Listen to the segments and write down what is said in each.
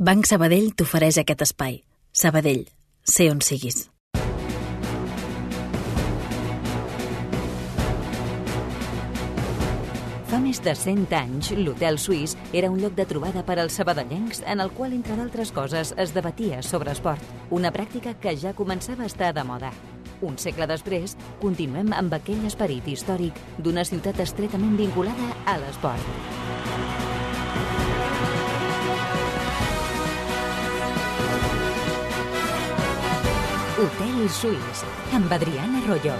Banc Sabadell t'ofereix aquest espai. Sabadell, sé on siguis. Fa més de 100 anys, l'Hotel Suís era un lloc de trobada per als sabadellencs en el qual, entre d'altres coses, es debatia sobre esport, una pràctica que ja començava a estar de moda. Un segle després, continuem amb aquell esperit històric d'una ciutat estretament vinculada a l'esport. Hotel Suís, amb Adriana Royo.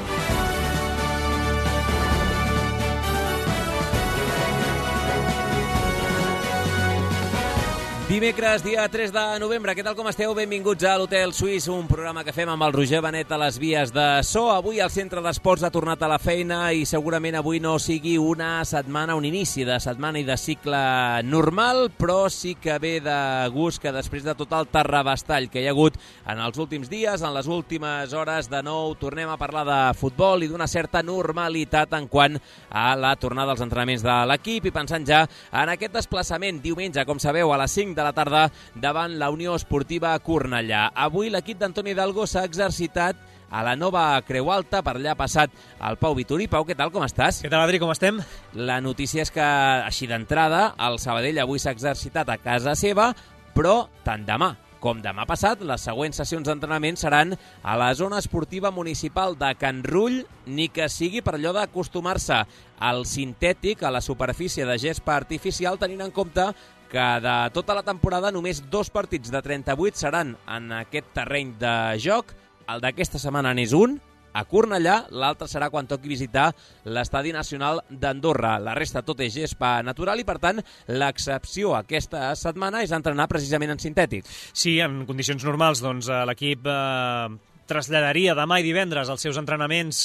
Dimecres, dia 3 de novembre. Què tal com esteu? Benvinguts a l'Hotel Suís, un programa que fem amb el Roger Benet a les vies de so. Avui el Centre d'Esports ha tornat a la feina i segurament avui no sigui una setmana, un inici de setmana i de cicle normal, però sí que ve de gust que després de tot el terrabastall que hi ha hagut en els últims dies, en les últimes hores, de nou tornem a parlar de futbol i d'una certa normalitat en quant a la tornada als entrenaments de l'equip i pensant ja en aquest desplaçament diumenge, com sabeu, a les 5 de la tarda davant la Unió Esportiva Cornellà. Avui l'equip d'Antoni Hidalgo s'ha exercitat a la nova Creu Alta, per allà ha passat el Pau Vitori. Pau, què tal, com estàs? Què tal, Adri, com estem? La notícia és que, així d'entrada, el Sabadell avui s'ha exercitat a casa seva, però tant demà com demà passat, les següents sessions d'entrenament seran a la zona esportiva municipal de Can Rull, ni que sigui per allò d'acostumar-se al sintètic, a la superfície de gespa artificial, tenint en compte que de tota la temporada només 2 partits de 38 seran en aquest terreny de joc. El d'aquesta setmana n'és un, a Cornellà, l'altre serà quan toqui visitar l'Estadi Nacional d'Andorra. La resta tot és gespa natural i, per tant, l'excepció aquesta setmana és entrenar precisament en sintètic. Sí, en condicions normals, doncs l'equip traslladaria demà i divendres els seus entrenaments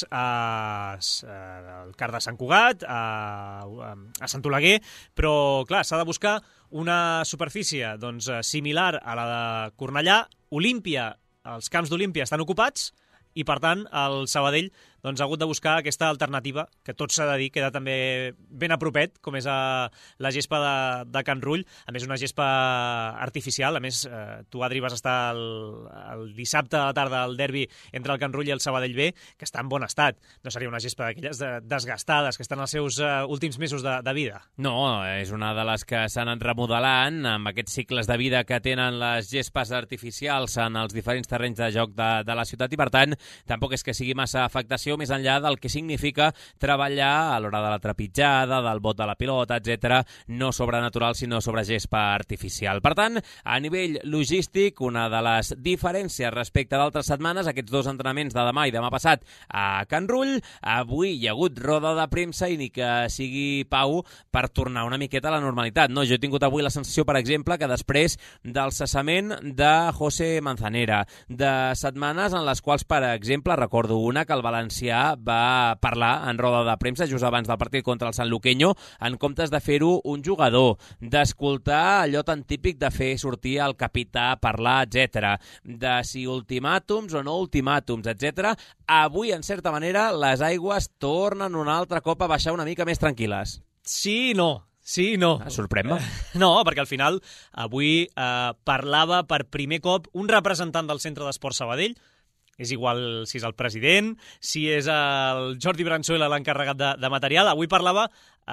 al CAR de Sant Cugat, a Sant Oleguer, però, clar, s'ha de buscar una superfície similar a la de Cornellà. Olímpia, els camps d'Olímpia estan ocupats i, per tant, el Sabadell ha hagut de buscar aquesta alternativa, que tot s'ha de dir, queda també ben a propet, com és la gespa de Can Rull. A més, una gespa artificial. A més, tu, Adri, vas estar el dissabte a la tarda al derbi entre el Can Rull i el Sabadell B, que està en bon estat. No seria una gespa d'aquelles desgastades, que estan als seus últims mesos de vida. No, és una de les que s'han anat remodelant amb aquests cicles de vida que tenen les gespes artificials en els diferents terrenys de joc de la ciutat i, per tant, tampoc és que sigui massa afectació més enllà del que significa treballar a l'hora de la trepitjada, del bot de la pilota, etc., no sobre natural, sinó sobre gespa artificial. Per tant, a nivell logístic, una de les diferències respecte d'altres setmanes, aquests 2 entrenaments de demà i demà passat a Can Rull, avui hi ha hagut roda de premsa i ni que sigui, Pau, per tornar una miqueta a la normalitat. No, jo he tingut avui la sensació, per exemple, que després del cessament de José Manzanera, de setmanes en les quals, per exemple, recordo una que el València va parlar en roda de premsa just abans del partit contra el Sanluqueño, en comptes de fer-ho un jugador, d'escoltar allò tan típic de fer sortir el capità a parlar, etc., de si ultimàtums o no ultimàtums, etc. Avui, en certa manera, les aigües tornen un altre cop a baixar una mica més tranquil·les. Sí i no. Sí i no. Sorprèn-me. No, perquè al final avui parlava per primer cop un representant del Centre d'Esports Sabadell. És igual si és el president, si és el Jordi Branzuela l'encarregat de material. Avui parlava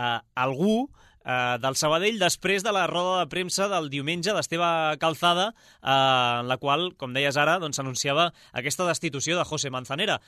algú del Sabadell després de la roda de premsa del diumenge d'Esteve Calzada, en la qual, com deies ara, s'anunciava aquesta destitució de José Manzanera.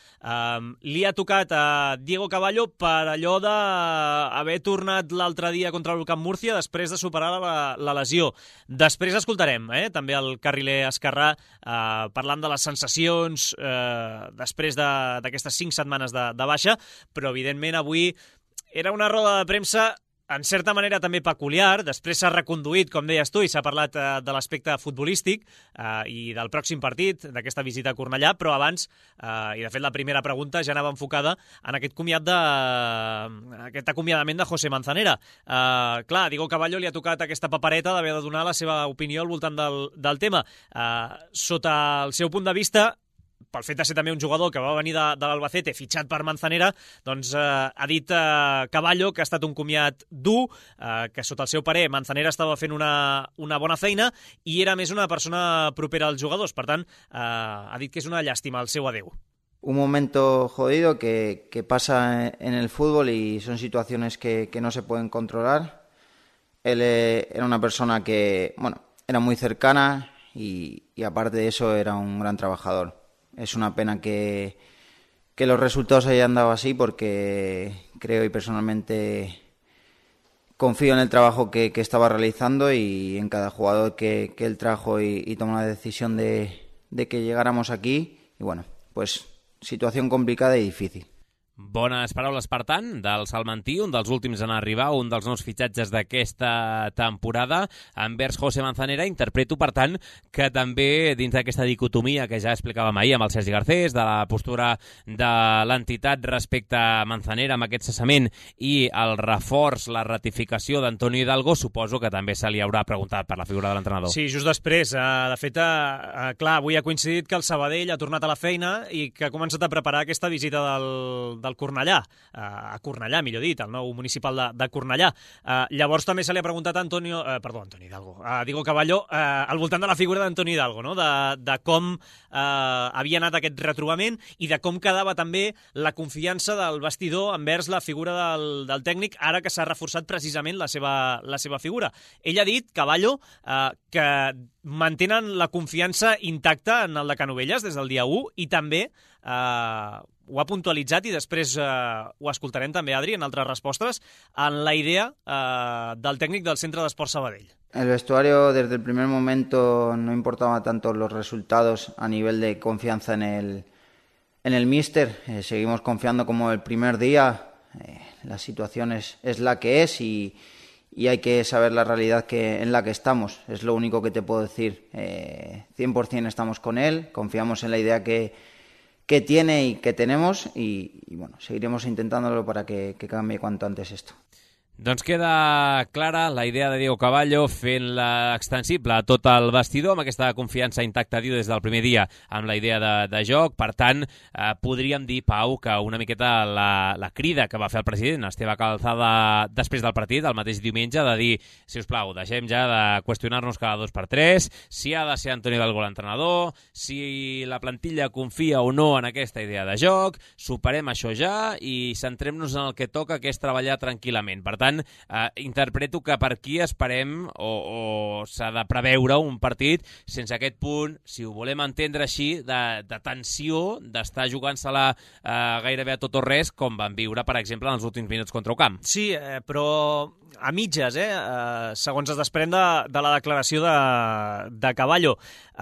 Li ha tocat a Diego Cavallo per allò d'haver tornat l'altre dia contra el Camp Múrcia després de superar la lesió. Després escoltarem també el carriler esquerrà parlant de les sensacions després d'aquestes 5 setmanes de baixa, però evidentment avui era una roda de premsa en certa manera també peculiar. Després s'ha reconduït, com deies tu, i s'ha parlat de l'aspecte futbolístic i del pròxim partit, d'aquesta visita a Cornellà, però abans, i de fet la primera pregunta ja anava enfocada en aquest aquest acomiadament de José Manzanera. Clar, Diego Cavallo li ha tocat aquesta papereta d'haver de donar la seva opinió al voltant del tema. Sota el seu punt de vista, pel fet de ser també un jugador que va venir de l'Albacete, fitxat per Manzanera, doncs ha dit Caballo que ha estat un comiat dur, que sota el seu parer Manzanera estava fent una bona feina i era més una persona propera als jugadors. Per tant, ha dit que és una llàstima el seu adeu. Un momento jodido que pasa en el fútbol y son situaciones que no se pueden controlar. Él era una persona que, bueno, era muy cercana y aparte de eso era un gran trabajador. Es una pena que los resultados hayan dado así porque creo y personalmente confío en el trabajo que estaba realizando y en cada jugador que él trajo y tomó la decisión de que llegáramos aquí. Y bueno, pues situació complicada i difícil. Bones paraules, per tant, del salmantí, un dels últims en arribar, un dels nous fitxatges d'aquesta temporada, envers José Manzanera. Interpreto, per tant, que també dins d'aquesta dicotomia que ja explicàvem ahir amb el Sergi Garcés, de la postura de l'entitat respecte a Manzanera amb aquest cessament i el reforç, la ratificació d'Antonio Hidalgo, suposo que també se li haurà preguntat per la figura de l'entrenador. Sí, just després. De fet, clar, avui ha coincidit que el Sabadell ha tornat a la feina i que ha començat a preparar aquesta visita del Cornellà, a Cornellà, millor dit, el nou municipal de Cornellà. Llavors també se li ha preguntat a Antoni Hidalgo, a Diego Caballo, al voltant de la figura d'Antoni Hidalgo, no? de com havia anat aquest retrobament i de com quedava també la confiança del vestidor envers la figura del tècnic, ara que s'ha reforçat precisament la seva figura. Ell ha dit, Caballo, que mantenen la confiança intacta en el de Canovelles des del dia 1 i també ho ha puntualitzat i després ho escoltarem també, Adri, en altres respostes, en la idea del tècnic del Centre d'Esport Sabadell. El vestuario desde el primer momento no importaba tanto los resultados a nivel de confianza en el míster. Seguimos confiando como el primer día. La situación es la que es y hay que saber la realidad en la que estamos. Es lo único que te puedo decir. 100% estamos con él, confiamos en la idea que tiene y que tenemos y bueno, seguiremos intentándolo para que cambie cuanto antes esto. Doncs queda clara la idea de Diego Caballo fent-la extensible a tot el vestidor amb aquesta confiança intacta, diu, des del primer dia amb la idea de joc. Per tant, podríem dir, Pau, que una miqueta la crida que va fer el president Esteve Calzada després del partit, el mateix diumenge, de dir, si us plau, deixem ja de qüestionar-nos cada 2x3, si ha de ser Antonio Hidalgo l'entrenador, si la plantilla confia o no en aquesta idea de joc, superem això ja i centrem-nos en el que toca, que és treballar tranquil·lament. Per tant, interpreto que per aquí esperem o s'ha de preveure un partit sense aquest punt, si ho volem entendre així, de tensió, d'estar jugant-se-la gairebé a tot o res, com van viure, per exemple, en els últims minuts contra Ocamp. Sí, però a mitges, segons es desprèn de la declaració de Caballo.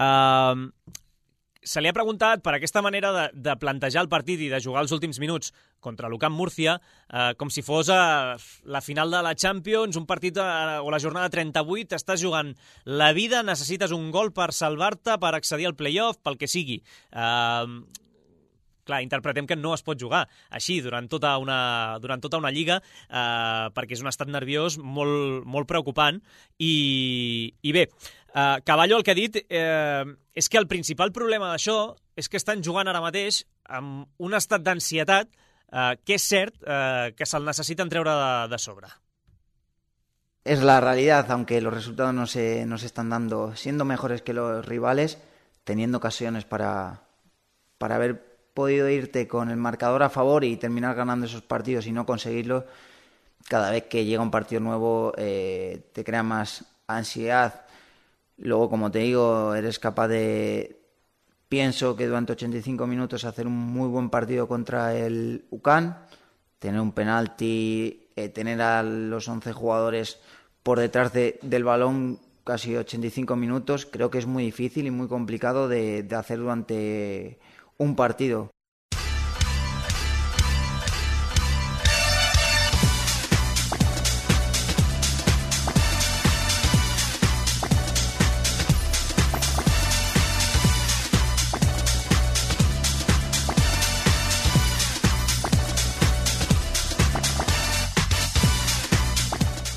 Se li ha preguntat per aquesta manera de plantejar el partit i de jugar els últims minuts contra l'Ucamp Múrcia com si fos la final de la Champions, un partit o la jornada 38, estàs jugant la vida, necessites un gol per salvar-te, per accedir al play-off, pel que sigui. Clar, interpretem que no es pot jugar així durant tota una lliga perquè és un estat nerviós molt, molt preocupant i bé, Caballo el que ha dit és que el principal problema d'això és que estan jugant ara mateix amb un estat d'ansietat que és cert que se'l necessiten treure de sobre. Es la realidad, aunque los resultados no se están dando, siendo mejores que los rivales, teniendo ocasiones para haber podido irte con el marcador a favor y terminar ganando esos partidos y no conseguirlo. Cada vez que llega un partido nuevo te crea más ansiedad. Luego, como te digo, eres capaz pienso que durante 85 minutos hacer un muy buen partido contra el UCAN, tener un penalti, tener a los 11 jugadores por detrás del balón casi 85 minutos, creo que es muy difícil y muy complicado de hacer durante un partido.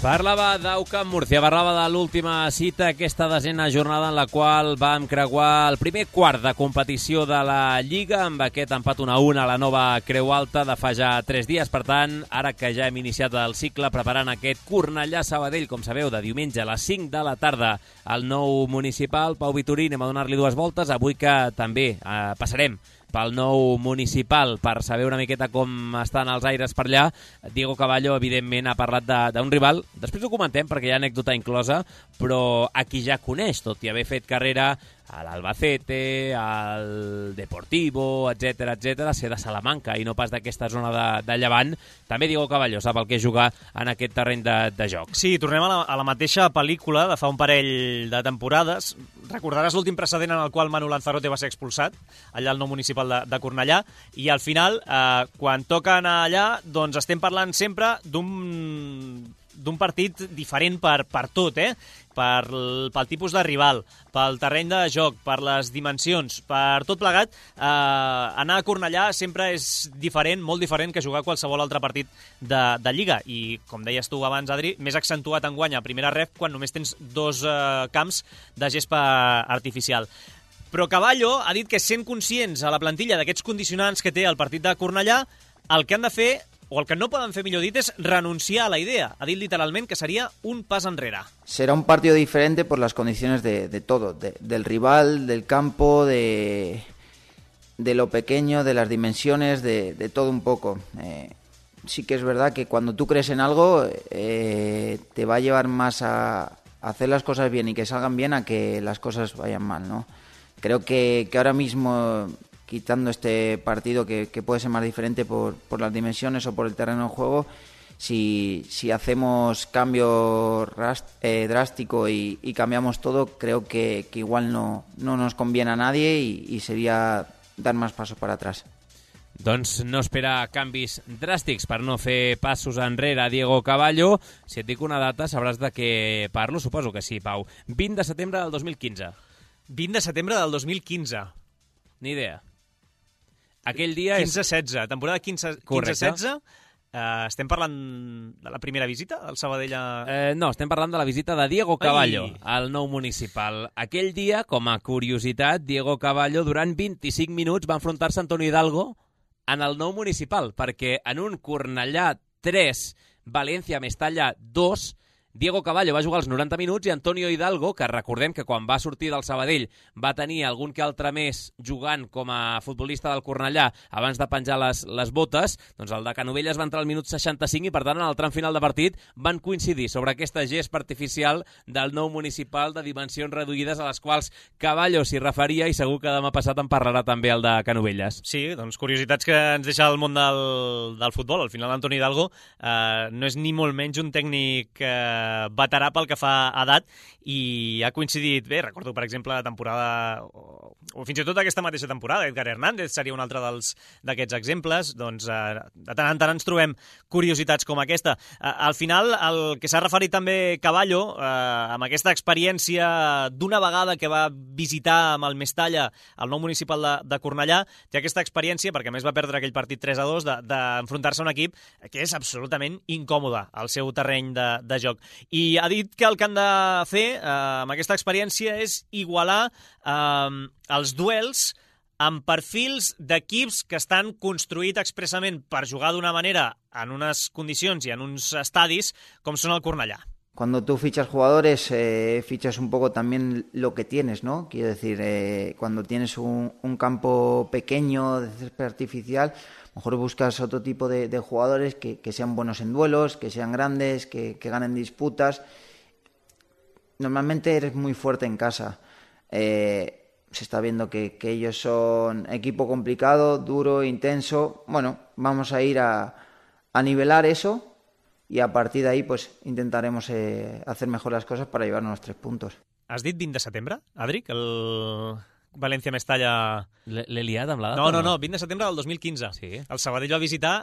Parlava d'Aucamp Múrcia, parlava de l'última cita, aquesta desena jornada en la qual vam creuar el primer quart de competició de la Lliga amb aquest empat 1-1 a la nova Creu Alta de fa ja 3 dies. Per tant, ara que ja hem iniciat el cicle preparant aquest Cornellà-Sabadell, com sabeu, de diumenge a les 5 de la tarda al nou municipal. Pau Vitorí, anem a donar-li 2 voltes. Avui que també passarem pel nou municipal per saber una miqueta com estan els aires per allà. Diego Cavallo, evidentment, ha parlat d'un rival. Després ho comentem perquè hi ha anècdota inclosa, però a qui ja coneix, tot i haver fet carrera a l'Albacete, al Deportivo, etc, ser de Salamanca i no pas d'aquesta zona de Llevant. També Diego Cavallo sap el que és jugar en aquest terreny de joc. Sí, tornem a la mateixa pel·lícula de fa un parell de temporades. Recordaràs l'últim precedent en el qual Manu Lanzarote va ser expulsat, allà al nou municipal de Cornellà, i al final, quan toca anar allà, doncs estem parlant sempre d'un partit diferent per tot, pel tipus de rival, pel terreny de joc, per les dimensions, per tot plegat. Anar a Cornellà sempre és diferent, molt diferent que jugar qualsevol altre partit de Lliga. I, com deies tu abans, Adri, més accentuat enguany a primera ref quan només tens 2 camps de gespa artificial. Però Cavallo ha dit que, sent conscients a la plantilla d'aquests condicionants que té el partit de Cornellà, el que han de fer, o el que no poden fer, millor dit, es renunciar a la idea. Ha dit literalment que seria un pas enrere. Será un partido diferente por las condiciones de todo, del rival, del campo, de lo pequeño, de las dimensiones, de todo un poco. Sí que es verdad que cuando tú crees en algo, te va a llevar más a hacer las cosas bien y que salgan bien a que las cosas vayan mal, ¿no? Creo que ahora mismo, quitando este partido que puede ser más diferente por las dimensiones o por el terreno de juego, si hacemos cambio drástico y cambiamos todo, creo que igual no nos conviene a nadie y sería dar más pasos para atrás. Doncs no espera canvis dràstics per no fer passos enrere a Diego Cavallo. Si et dic una data sabràs de què parlo, suposo que sí, Pau. 20 de setembre del 2015. 20 de setembre del 2015. Ni idea. Aquell dia 15-16, temporada 15-16. Estem parlant de la primera visita al Sabadell no, estem parlant de la visita de Diego Cavallo al nou municipal. Aquell dia, com a curiositat, Diego Cavallo durant 25 minuts va enfrontar-se a Antonio Hidalgo en el nou municipal, perquè en un Cornellà 3, València Mestalla 2, Diego Cavallo va jugar els 90 minuts i Antonio Hidalgo, que recordem que quan va sortir del Sabadell va tenir algun que altre més jugant com a futbolista del Cornellà abans de penjar les botes, doncs el de Canovelles va entrar al minut 65 i per tant en el tram final de partit van coincidir sobre aquesta gespa artificial del nou municipal de dimensions reduïdes a les quals Cavallo s'hi referia i segur que demà passat en parlarà també el de Canovelles. Sí, doncs curiositats que ens deixa el món del futbol. Al final Antonio Hidalgo no és ni molt menys un tècnic veterà pel que fa a edat i ha coincidit bé, recordo per exemple la temporada o fins i tot aquesta mateixa temporada, Edgar Hernández seria un altre d'aquests exemples. Doncs de tant en tant ens trobem curiositats com aquesta. Al final el que s'ha referit també Cavallo amb aquesta experiència d'una vegada que va visitar amb el Mestalla el nou municipal de Cornellà, té aquesta experiència, perquè a més va perdre aquell partit 3-2, d'enfrontar-se a un equip que és absolutament incòmode al seu terreny de joc. I ha dit que el que han de fer amb aquesta experiència és igualar els duels amb perfils d'equips que estan construïts expressament per jugar d'una manera en unes condicions i en uns estadis com són el Cornellà. Cuando tú fichas jugadores, fichas un poco también lo que tienes, ¿no? Quiero decir, cuando tienes un campo pequeño de césped artificial, mejor buscas otro tipo de jugadores que sean buenos en duelos, que sean grandes, que ganen disputas. Normalmente eres muy fuerte en casa. Se está viendo que ellos son equipo complicado, duro, intenso. Bueno, vamos a ir a nivelar eso y a partir de ahí pues intentaremos hacer mejor las cosas para llevarnos los 3 puntos. Has dit 20 de setembre, Adri, que el València-Mestalla... L'he liat amb la data? No, 20 de setembre del 2015. Sí. El Sabadell va visitar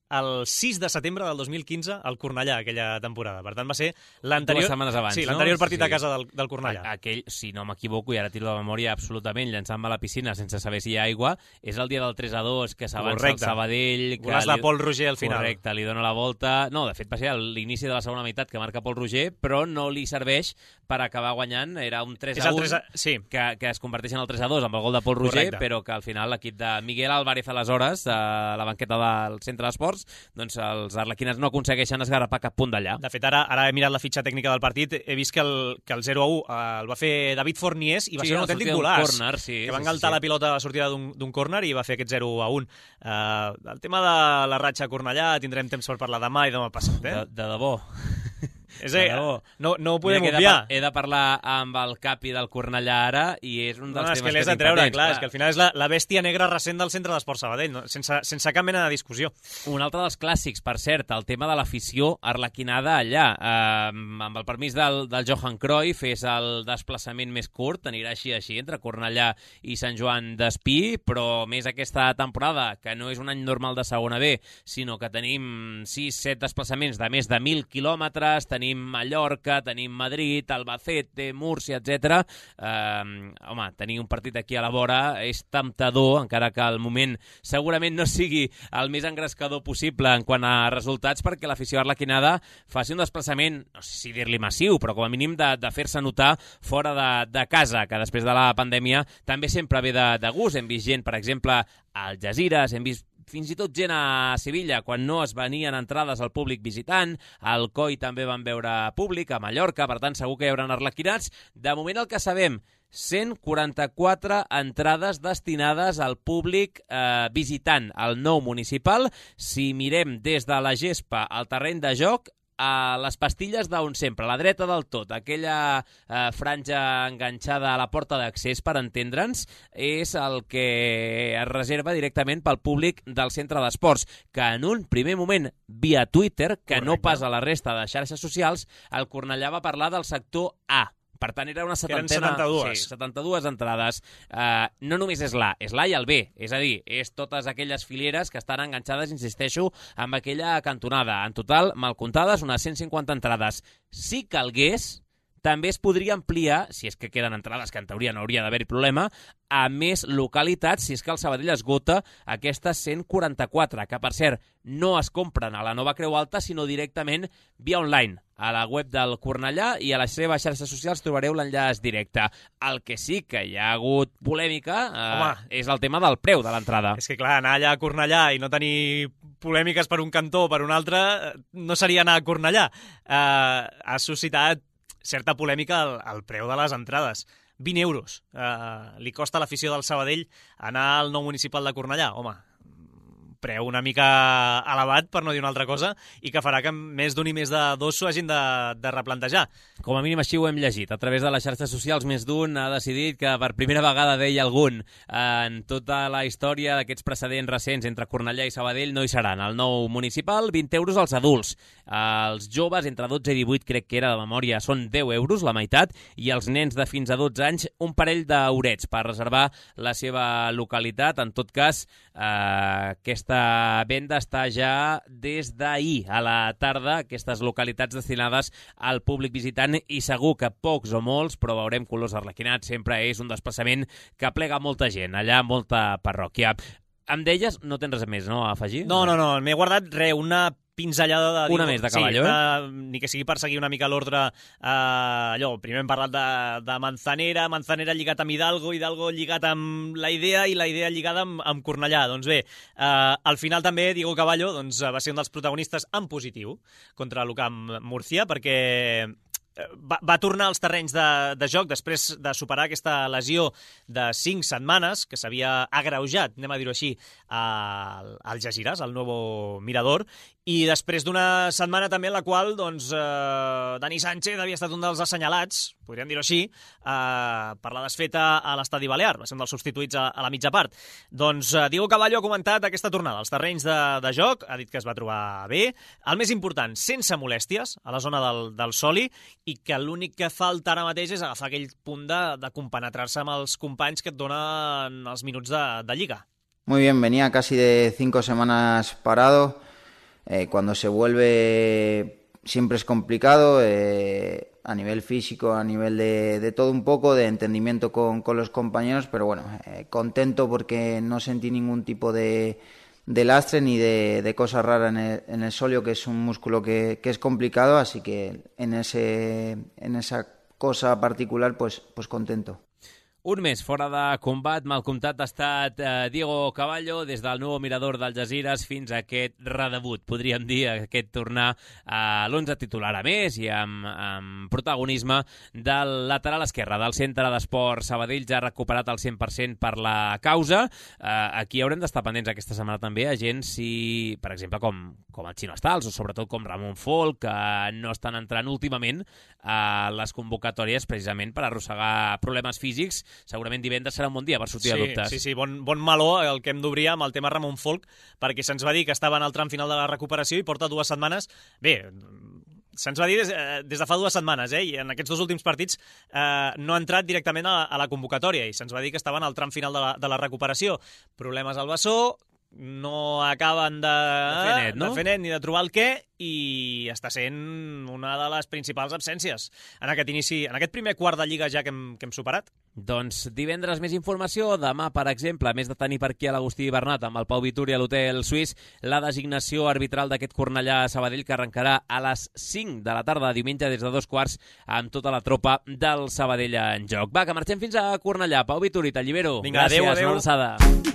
el 6 de setembre del 2015 al Cornellà, aquella temporada. Per tant, va ser l'anterior... 2 setmanes abans, sí, no? l'anterior partit Sí. a casa del Cornellà. Aquell, si no m'equivoco, i ara tiro de memòria absolutament, llançant-me a la piscina sense saber si hi ha aigua, és el dia del 3-2, que s'avança el Sabadell... Golaç de Pol Roger al final. Correcte, li dona la volta... No, de fet, va ser l'inici de la segona meitat que marca Pol Roger, però no li serveix per acabar guanyant. Era un 3-1 sí. que es converteix en el 3-2 amb el gol de Pol Roger, Correcte. però que al final l'equip de Miguel Álvarez aleshores, a la banqueta del centre d'esports, doncs els arlequines no aconsegueixen esgarrapar cap punt d'allà. De fet, ara he mirat la fitxa tècnica del partit, he vist que el 0-1 el va fer David Forniés i va ser un autèntic golaç. Corner, sí, que va engaltar la pilota a la sortida d'un córner i va fer aquest 0-1. El tema de la ratxa a Cornellà tindrem temps per parlar demà i demà passat. De debò. És a dir, no ho podem Mira, obviar. He de parlar amb el capi del Cornellà ara i és un dels temes que l'has de tinc treure, pendents, clar, és que al final és la bèstia negra recent del centre d'Esport Sabadell, no? sense cap mena de discussió. Un altre dels clàssics, per cert, el tema de l'afició arlequinada allà. Amb el permís del Johan Cruyff, és el desplaçament més curt, anirà així, entre Cornellà i Sant Joan d'Espí, però més aquesta temporada, que no és un any normal de segona B, sinó que tenim 6-7 desplaçaments de més de 1.000 quilòmetres, tenim Mallorca, tenim Madrid, Albacete, Múrcia, etc. Home, tenir un partit aquí a la vora és temptador, encara que al moment segurament no sigui el més engrescador possible en quant a resultats, perquè l'afició arlequinada faci un desplaçament, no sé si dir-li massiu, però com a mínim de fer-se notar fora de casa, que després de la pandèmia també sempre ve de gust. Hem vist gent, per exemple, a Algesires, hem vist fins i tot gent a Sevilla, quan no es venien entrades al públic visitant, al COI també van veure públic, a Mallorca, per tant segur que hi haurà arlequinats. De moment el que sabem, 144 entrades destinades al públic visitant al nou municipal. Si mirem des de la gespa al terreny de joc, a les pastilles d'on sempre, a la dreta del tot, aquella franja enganxada a la porta d'accés, per entendre'ns, és el que es reserva directament pel públic del centre d'esports, que en un primer moment, via Twitter, que no pas a la resta de xarxes socials, el Cornellà va parlar del sector A. Per tant, era una setantena... 72. Sí, 72 entrades. No només és l'A i el B. És a dir, és totes aquelles fileres que estan enganxades, insisteixo, amb aquella cantonada. En total, mal comptades, unes 150 entrades. Si calgués, també es podria ampliar, si és que queden entrades, que en teoria no hauria d'haver-hi problema, a més localitats, si és que el Sabadell esgota aquestes 144, que per cert no es compren a la Nova Creu Alta, sinó directament via online. A la web del Cornellà i a les seves xarxes socials trobareu l'enllaç directe. El que sí que hi ha hagut polèmica és el tema del preu de l'entrada. És que clar, anar allà a Cornellà i no tenir polèmiques per un cantó o per un altre no seria anar a Cornellà. Ha suscitat certa polèmica el preu de les entrades. 20 euros li costa a l'afició del Sabadell anar al nou municipal de Cornellà. Home, preu una mica elevat, per no dir una altra cosa, i que farà que més d'un i més de dos s'ho hagin de replantejar. Com a mínim així ho hem llegit. A través de les xarxes socials, més d'un ha decidit que per primera vegada, deia algun, en tota la història d'aquests precedents recents entre Cornellà i Sabadell no hi seran. El nou municipal, 20 euros als adults. Els joves, entre 12 i 18, crec que era de memòria, són 10 euros, la meitat, i els nens de fins a 12 anys, un parell d'eurets per reservar la seva localitat. En tot cas, aquesta venda està ja des d'ahir a la tarda, aquestes localitats destinades al públic visitant, i segur que pocs o molts, però veurem colors arlequinats, sempre és un desplaçament que plega molta gent, allà molta parròquia. Em deies, no tens res més, no, a afegir? No, m'he guardat una pinzellada de... Una més de Caballo, ni que sigui per seguir una mica l'ordre. Allò, primer hem parlat de Manzanera lligat amb Hidalgo lligat amb la idea, i la idea lligada amb Cornellà. Doncs bé, al final també Diego Caballo va ser un dels protagonistes en positiu contra l'UCAM Murcia, perquè va tornar als terrenys de joc després de superar aquesta lesió de 5 setmanes, que s'havia agreujat, anem a dir-ho així, al Algesires, al Nuevo Mirador, i després d'una setmana també en la qual Dani Sánchez havia estat un dels assenyalats, podríem dir-ho així, per la desfeta a l'Estadi Balear, va ser un dels substituïts a la mitja part. Doncs Diego Caballo ha comentat aquesta tornada als terrenys de joc, ha dit que es va trobar bé, el més important, sense molèsties a la zona del Soli, i que l'únic que falta ara mateix és agafar aquell punt de compenetrar-se amb els companys que et donen els minuts de Lliga. Muy bien, venía casi de 5 semanas parado. Cuando se vuelve siempre es complicado, a nivel físico, a nivel de todo un poco, de entendimiento con los compañeros, pero bueno, contento porque no sentí ningún tipo de lastre ni de cosa rara en el sóleo, que es un músculo que es complicado, así que en esa cosa particular pues contento. Un mes fora de combat, mal comptat ha estat Diego Cavallo, des del nou mirador d'Algesires fins a aquest redebut, podríem dir, aquest tornar a l'11 titular a més i amb protagonisme del lateral esquerre del Centre d'Esport Sabadell, ja recuperat al 100% per la causa. Aquí haurem d'estar pendents aquesta setmana també a gent si, per exemple, com el Xino Estals o sobretot com Ramon Folk, que no estan entrant últimament a les convocatòries precisament per arrossegar problemes físics. Segurament divendres serà un bon dia per sortir de dubtes. Sí, bon meló el que hem d'obrir amb el tema Ramon Folk, perquè se'ns va dir que estava en el tram final de la recuperació i porta 2 setmanes. Bé, se'ns va dir des de fa 2 setmanes, i en aquests 2 últims partits no ha entrat directament a la convocatòria i se'ns va dir que estava en el tram final de la recuperació. Problemes al bessó, no acaben de fer net ni de trobar el què, i està sent una de les principals absències en aquest primer quart de Lliga ja que hem superat. Doncs divendres més informació. Demà, per exemple, a més de tenir per aquí a l'Agustí Bernat amb el Pau Vituri a l'Hotel Suís, la designació arbitral d'aquest Cornellà-Sabadell, que arrencarà a les 5 de la tarda diumenge des de 2:15 amb tota la tropa del Sabadell en joc. Va, que marxem fins a Cornellà. Pau Vituri, t'allibero. Vinga, adéu. Una abraçada.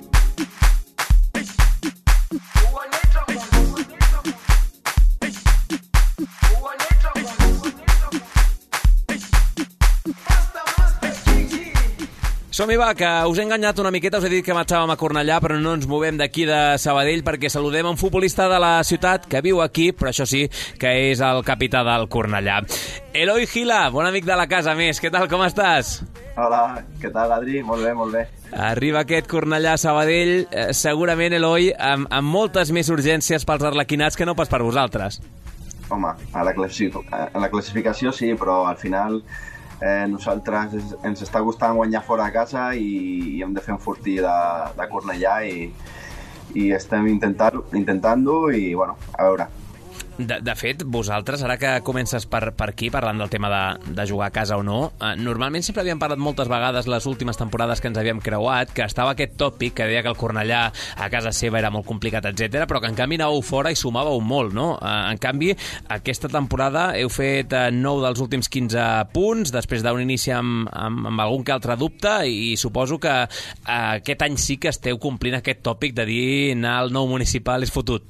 Som-hi, va, que us he enganyat una miqueta, us he dit que marxàvem a Cornellà, però no ens movem d'aquí de Sabadell perquè saludem un futbolista de la ciutat que viu aquí, però això sí, que és el capità del Cornellà. Eloi Gila, bon amic de la casa més, què tal, com estàs? Hola, què tal, Adri? Molt bé, molt bé. Arriba aquest Cornellà-Sabadell, segurament, Eloi, amb moltes més urgències pels arlequinats que no pas per vosaltres. Home, a la classificació sí, però al final nosaltres ens està costant guanyar fora de casa i hem de fer un fortí de Cornellà i estem intentant-ho i, bueno, a veure. De fet, vosaltres, ara que comences per aquí, parlant del tema de jugar a casa o no, normalment sempre havíem parlat moltes vegades les últimes temporades que ens havíem creuat, que estava aquest tòpic que deia que el Cornellà a casa seva era molt complicat, etc, però que en canvi anàveu fora i sumàveu molt, no? En canvi, aquesta temporada heu fet 9 dels últims 15 punts, després d'un inici amb algun que altre dubte, i suposo que aquest any sí que esteu complint aquest tòpic de dir anar al nou municipal és fotut.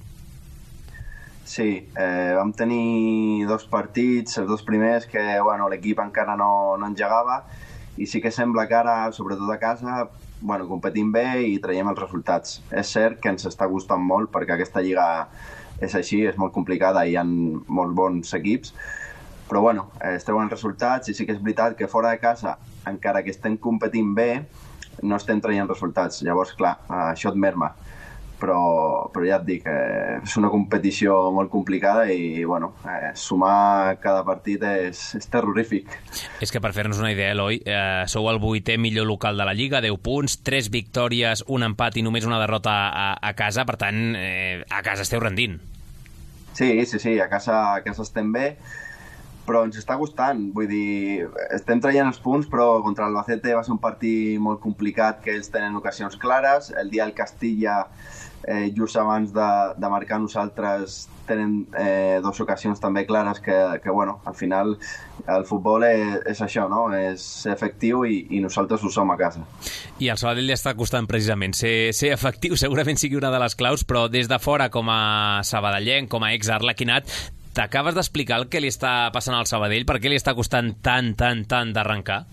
Sí, vam tenir 2 partits, els 2 primers, que bueno, l'equip encara no engegava, i sí que sembla que ara, sobretot a casa, bueno, competim bé i traiem els resultats. És cert que ens està gustant molt, perquè aquesta lliga és així, és molt complicada i hi ha molts bons equips, però bueno, es treuen resultats i sí que és veritat que fora de casa, encara que estem competint bé, no estem traient resultats. Llavors, clar, això et merma. Però ja et dic, és una competició molt complicada i bueno, sumar cada partit és terrorífic. És que per fer-nos una idea, Eloi, sou el 8è millor local de la Lliga, 10 punts, 3 victòries, un empat i només una derrota a casa, per tant, a casa esteu rendint. Sí, a casa estem bé, però ens està costant, vull dir, estem traient els punts, però contra l'Albacete va ser un partit molt complicat, que ells tenen ocasions clares, el dia del Castilla, just abans de marcar nosaltres, tenen 2 ocasions també clares que bueno, al final el futbol és això, no? És ser efectiu i nosaltres ho som a casa. I al Sabadell li està costant precisament ser efectiu, segurament sigui una de les claus, però des de fora, com a sabadellenc, com a ex-arlequinat, t'acabes d'explicar el que li està passant al Sabadell? Per què li està costant tant d'arrencar?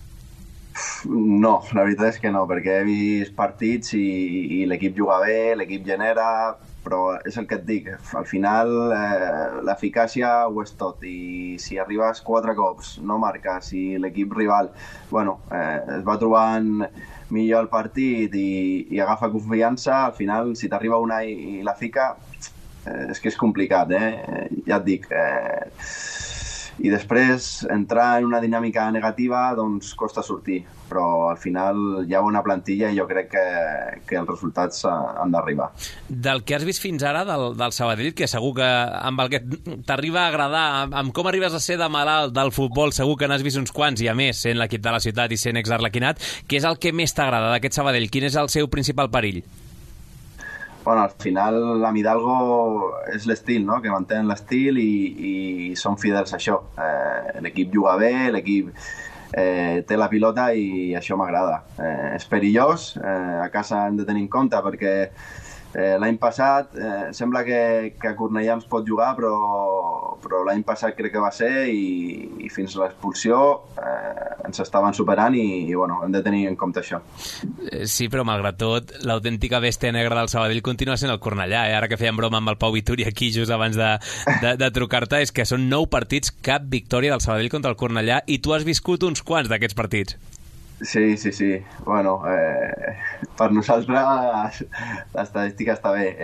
No, la veritat és que no, perquè he vist partits i l'equip juga bé, l'equip genera, però és el que et dic, al final l'eficàcia ho és tot, i si arribes 4 cops, no marques, i l'equip rival es va trobant millor el partit i agafa confiança, al final si t'arriba una i la fica, és que és complicat, ja et dic. I després entrar en una dinàmica negativa doncs costa sortir, però al final hi ha una plantilla i jo crec que els resultats han d'arribar. Del que has vist fins ara del Sabadell, que segur que amb el que t'arriba a agradar, amb com arribes a ser de malalt del futbol, segur que n'has vist uns quants, i a més, sent l'equip de la ciutat i sent exarlequinat, què és el que més t'agrada d'aquest Sabadell? Quin és el seu principal perill? Bueno, al final l'Hidalgo és l'estil, no? Que mantenen l'estil i són fidels a això. L'equip juga bé, l'equip té la pilota i això m'agrada. És perillós, a casa hem de tenir en compte perquè l'any passat sembla que a Cornellà ens pot jugar, però l'any passat crec que va ser i fins a l'expulsió ens estaven superant i bueno, hem de tenir en compte això. Sí, però malgrat tot, l'autèntica bèstia negra del Sabadell continua sent el Cornellà. Ara que fèiem broma amb el Pau Vituri aquí just abans de trucar-te, és que són 9 partits, cap victòria del Sabadell contra el Cornellà, i tu has viscut uns quants d'aquests partits. Sí. Bueno, per nosaltres l'estadística està bé.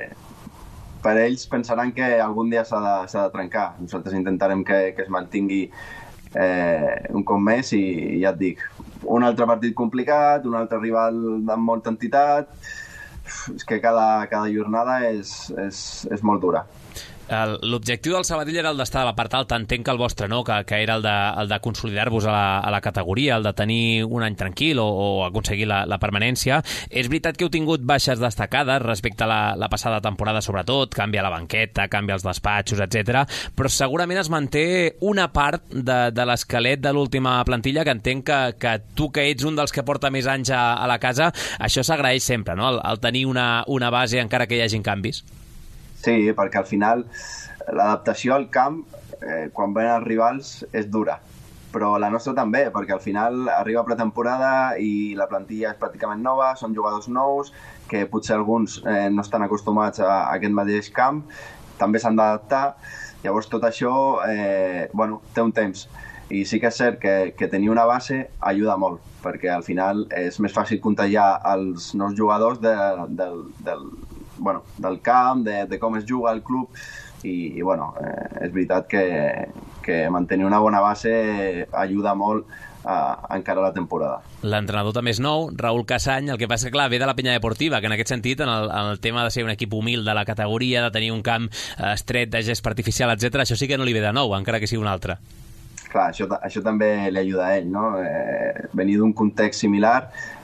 Per ells pensaran que algun dia s'ha de trencar. Nosaltres intentarem que es mantingui un cop més i ja et dic, un altre partit complicat, un altre rival amb molta entitat. És que cada jornada és molt dura. L'objectiu del Sabadell era el d'estar a la part alta, entenc que el vostre no, que era el de consolidar-vos a la categoria, el de tenir un any tranquil o aconseguir la permanència. És veritat que heu tingut baixes destacades respecte a la passada temporada, sobretot, canvia la banqueta, canvia els despatxos, etc. Però segurament es manté una part de l'esquelet de l'última plantilla, que entenc que tu, que ets un dels que porta més anys a la casa, això s'agraeix sempre, no? El tenir una base encara que hi hagin canvis. Sí, perquè al final l'adaptació al camp, quan venen els rivals, és dura. Però la nostra també, perquè al final arriba pretemporada i la plantilla és pràcticament nova, són jugadors nous, que potser alguns no estan acostumats a aquest mateix camp, també s'han d'adaptar. Llavors tot això té un temps. I sí que és cert que tenir una base ajuda molt, perquè al final és més fàcil contagiar els nous jugadors del camp, de com es juga al club i és veritat que mantenir una bona base ajuda molt a encarar la temporada. L'entrenador també és nou, Raül Casany, el que passa que clar, ve de la Penya Deportiva, que en aquest sentit, en el tema de ser un equip humil de la categoria, de tenir un camp estret de gest artificial, etc., això sí que no li ve de nou, encara que sigui un altre. Clar, això també li ajuda a ell, no? Venir d'un context similar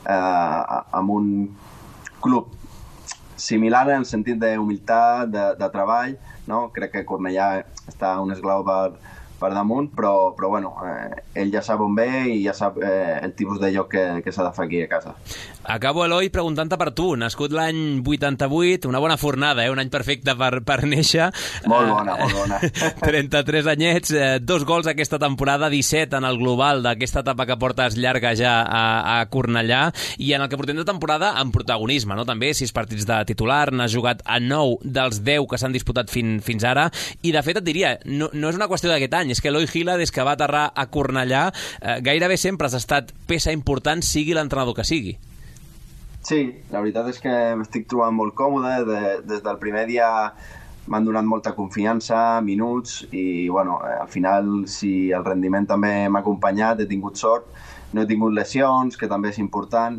amb un club similar en el sentit d'humilitat, de treball, no? Crec que Cornellà està un esglau per damunt, però ell ja sap on ve i ja sap el tipus de lloc que s'ha de fer aquí a casa. Acabo, Eloi, preguntant-te per tu. Nascut l'any 88, una bona fornada, un any perfecte per néixer. Molt bona. 33 anyets, 2 gols aquesta temporada, 17 en el global d'aquesta etapa que portes llarga ja a Cornellà, i en el que portem de temporada amb protagonisme, no? També 6 partits de titular, n'has jugat a 9 dels 10 que s'han disputat fins ara, i de fet et diria, no és una qüestió d'aquest any, és que Eloi Gila, des que va aterrar a Cornellà, gairebé sempre has estat peça important, sigui l'entrenador que sigui. Sí, la veritat és que m'estic trobant molt còmode, des del primer dia m'han donat molta confiança, minuts, i al final, si el rendiment també m'ha acompanyat, he tingut sort, no he tingut lesions, que també és important.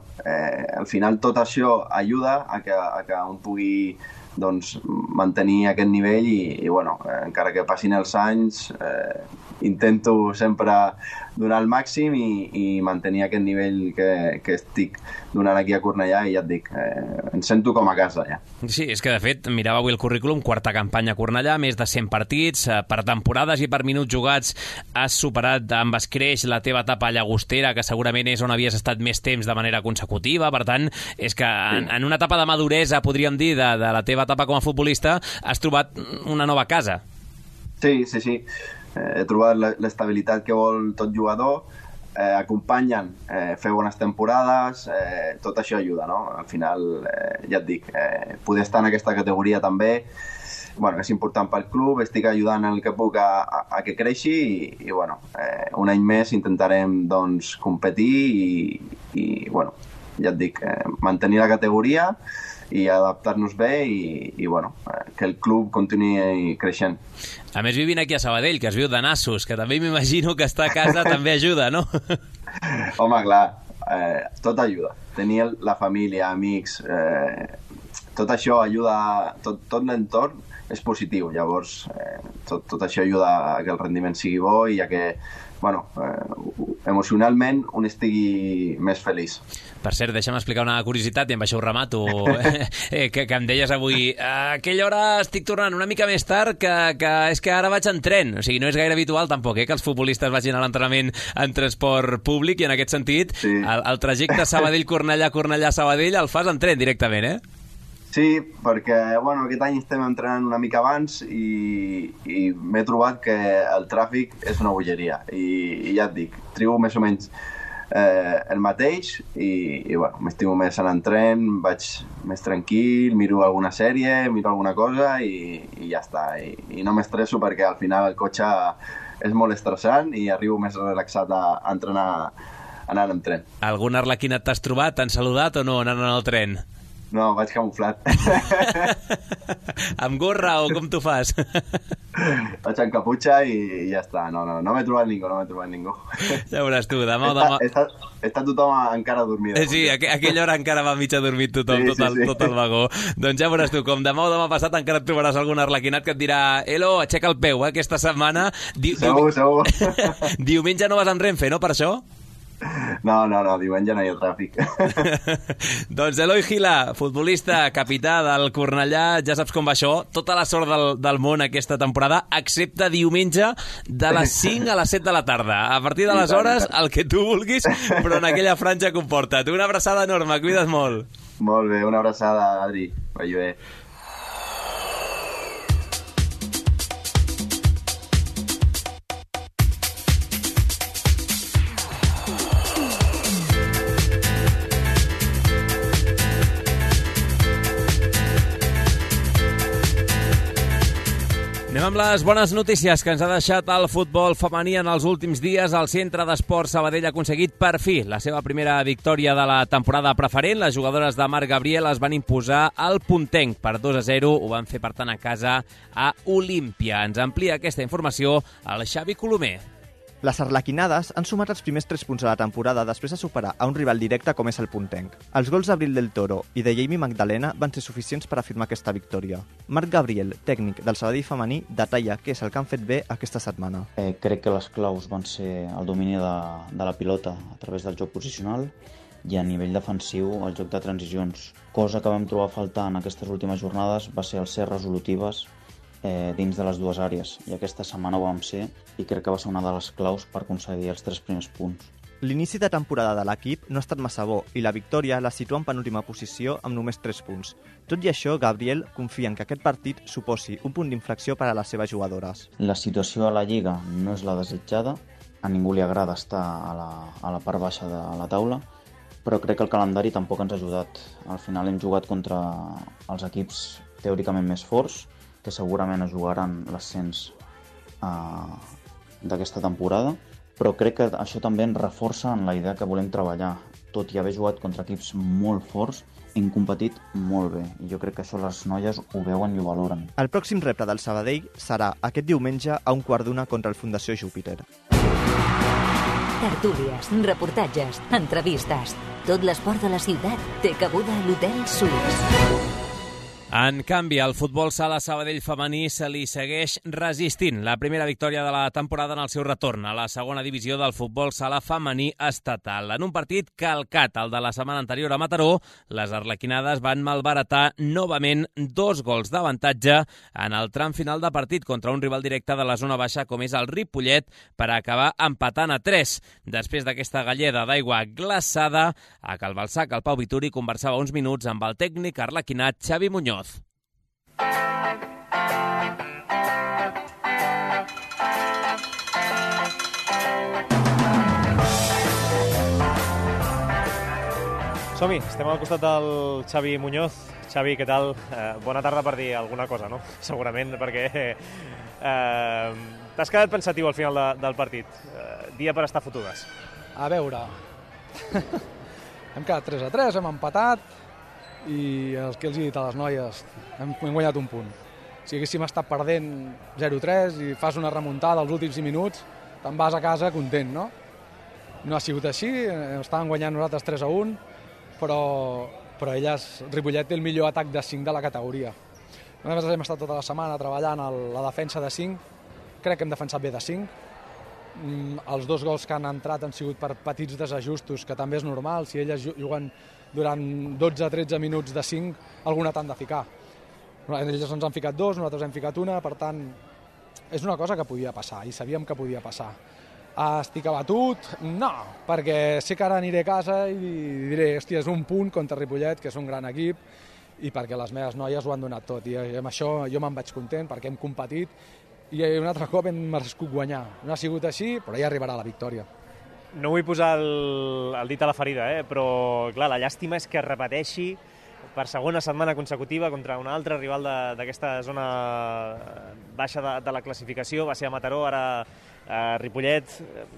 Al final tot això ajuda a que un pugui mantenir aquest nivell i encara que passin els anys, intento sempre donar el màxim i mantenir aquest nivell que estic donant aquí a Cornellà, i ja et dic, em sento com a casa ja. Sí, és que de fet, mirava avui el currículum, 4ª campanya a Cornellà, més de 100 partits, per temporades i per minuts jugats has superat amb escreix la teva etapa llagostera, que segurament és on havies estat més temps de manera consecutiva. Per tant, és que en una etapa de maduresa, podríem dir, de la teva etapa com a futbolista, has trobat una nova casa. Sí. He trobat l'estabilitat que vol tot jugador, acompanyen, fer bones temporades, tot això ajuda, no? Al final, ja et dic, poder estar en aquesta categoria també, és important pel club, estic ajudant el que puc a que creixi i un any més intentarem competir i ja et dic, mantenir la categoria i adaptar-nos bé i que el club continuï creixent. A més, vivint aquí a Sabadell, que es viu de nassos, que també m'imagino que estar a casa també ajuda, no? Home, clar, tot ajuda. Tenir la família, amics, tot això ajuda, tot l'entorn és positiu. Llavors, tot això ajuda a que el rendiment sigui bo i a que, emocionalment un estigui més feliç. Per cert, deixa'm explicar una curiositat i amb això ho remato, que em deies avui. A aquella hora estic tornant una mica més tard, que és que ara vaig en tren. O sigui, no és gaire habitual tampoc, que els futbolistes vagin a l'entrenament en transport públic, i en aquest sentit, sí. el trajecte Sabadell-Cornellà, Cornellà-Sabadell el fas en tren directament, Sí, perquè aquest any estem entrenant una mica abans i m'he trobat que el tràfic és una bogeria. I ja et dic, trigo més o menys el mateix i m'estimo més anant en tren, vaig més tranquil, miro alguna sèrie, miro alguna cosa i ja està. I no m'estresso perquè al final el cotxe és molt estressant i arribo més relaxat a entrenar anant en tren. Algun arlequinat t'has trobat? T'han saludat o no anant en el tren? No, vaig camuflat. Amb gorra o com t'ho fas? Vaig amb caputxa i ja està. No m'he trobat ningú, Ja veuràs tu, demà... Està tothom encara dormida. Sí, a aquella hora encara va mig adormit tothom, tot el vagó. Doncs ja veuràs tu, com demà o demà passat encara et trobaràs algun arlequinat que et dirà Elo, aixeca el peu, aquesta setmana... Segur. Diumenge no vas amb Renfe, no, per això? No, diumenge no hi ha tràfic. Doncs Eloi Gila, futbolista, capità del Cornellà, ja saps com va això, tota la sort del món aquesta temporada, excepte diumenge de les 5 a les 7 de la tarda. A partir de les hores, el que tu vulguis, però en aquella franja comporta't. Una abraçada enorme, cuida't molt. Molt bé, una abraçada, Adri. Vagi bé. Anem amb les bones notícies que ens ha deixat el futbol femení en els últims dies. El Centre d'Esports Sabadell ha aconseguit per fi la seva primera victòria de la temporada preferent. Les jugadores de Marc Gabriel es van imposar al Puntenc per 2-0. Ho van fer, per tant, a casa a Olímpia. Ens amplia aquesta informació el Xavi Colomer. Les arlequinades han sumat els primers 3 punts de la temporada després de superar a un rival directe com és el Puntenc. Els gols d'Abril del Toro i de Jamie Magdalena van ser suficients per afirmar aquesta victòria. Marc Gabriel, tècnic del Sabadell femení, detalla què és el que han fet bé aquesta setmana. Crec que les claus van ser el domini de la pilota a través del joc posicional i a nivell defensiu el joc de transicions. Cosa que vam trobar a faltar en aquestes últimes jornades va ser el ser resolutives dins de les dues àrees, i aquesta setmana ho vam ser i crec que va ser una de les claus per aconseguir els 3 primers punts. L'inici de temporada de l'equip no ha estat massa bo i la victòria la situa en penúltima posició amb només 3 punts. Tot i això, Gabriel confia en que aquest partit suposi un punt d'inflexió per a les seves jugadores. La situació a la Lliga no és la desitjada, a ningú li agrada estar a la part baixa de la taula, però crec que el calendari tampoc ens ha ajudat. Al final hem jugat contra els equips teòricament més forts, que segurament es jugaran l'ascens d'aquesta temporada, però crec que això també ens reforça en la idea que volem treballar. Tot i haver jugat contra equips molt forts, hem competit molt bé, i jo crec que això les noies ho veuen i ho valoren. El pròxim repte del Sabadell serà aquest diumenge a 1:15 contra el Fundació Júpiter. Tertúlies, reportatges, entrevistes. Tot l'esport de la ciutat té cabuda a l'Hotel Suís. En canvi, el futbol sala Sabadell femení se li segueix resistint. La primera victòria de la temporada en el seu retorn a la segona divisió del futbol sala femení estatal. En un partit calcat, el de la setmana anterior a Mataró, les arlequinades van malbaratar novament 2 gols d'avantatge en el tram final de partit contra un rival directe de la zona baixa com és el Ripollet, per acabar empatant a 3. Després d'aquesta galleda d'aigua glaçada, a Calbalsac, el Pau Vituri conversava uns minuts amb el tècnic arlequinat Xavi Muñoz. Som-hi, estem al costat del Xavi Muñoz. Xavi, què tal? Bona tarda per dir alguna cosa, no? Segurament, perquè t'has quedat pensatiu al final del partit. Dia per estar fotudes. A veure, hem quedat 3-3, hem empatat, i el que els he dit a les noies, hem guanyat un punt. Si haguéssim estat perdent 0-3 i fas una remuntada als últims 5 minuts, te'n vas a casa content, no? No ha sigut així, estàvem guanyant nosaltres 3-1, però Ripollet té el millor atac de 5 de la categoria. Nosaltres hem estat tota la setmana treballant la defensa de 5, crec que hem defensat bé de 5. Els 2 gols que han entrat han sigut per petits desajustos, que també és normal, si elles juguen durant 12-13 minuts de 5, alguna t'han de ficar. Ells ens han ficat 2, nosaltres hem ficat 1, per tant, és una cosa que podia passar, i sabíem que podia passar. Estic abatut? No, perquè sé que ara aniré a casa i diré, hòstia, és un punt contra Ripollet, que és un gran equip, i perquè les meves noies ho han donat tot, i amb això jo me'n vaig content, perquè hem competit, i un altre cop hem merescut guanyar. No ha sigut així, però ja arribarà la victòria. No vull posar el dit a la ferida, però clar, la llàstima és que es repeteixi per segona setmana consecutiva contra un altre rival d'aquesta zona baixa de la classificació. Va ser a Mataró, ara a Ripollet.